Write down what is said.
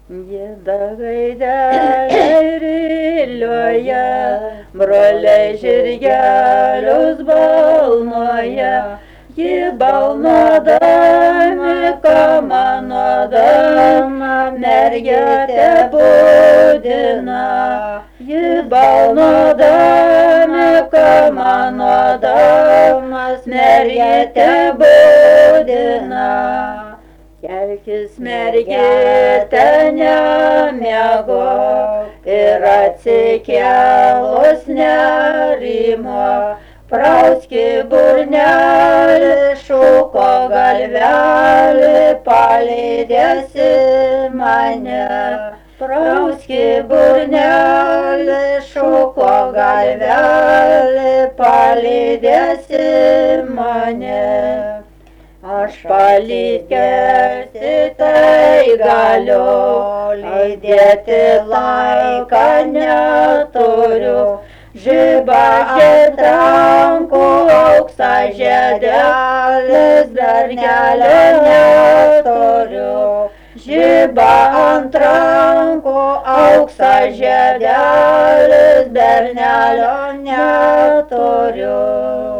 Gėda gaidelė rilioja, broliai žirgelius balnuoja, ji balnuodami kamanuodama mergiotę budina, ji balnuodami kamanuodamas mergiotę budina. Kelkis mergiete nemiegok ir atsikėlus nerimo, prauski burnelį, šuko galvelį, palydėsi mane. Prauski burnelį, šuko galvelį, palydėsi mane. Aš palydėti tai galiu, lydėti laiką neturiu. Žiba ant rankų, auksą žiedelis, bernelio neturiu. Žiba ant rankų, auksą žiedelis, bernelio neturiu.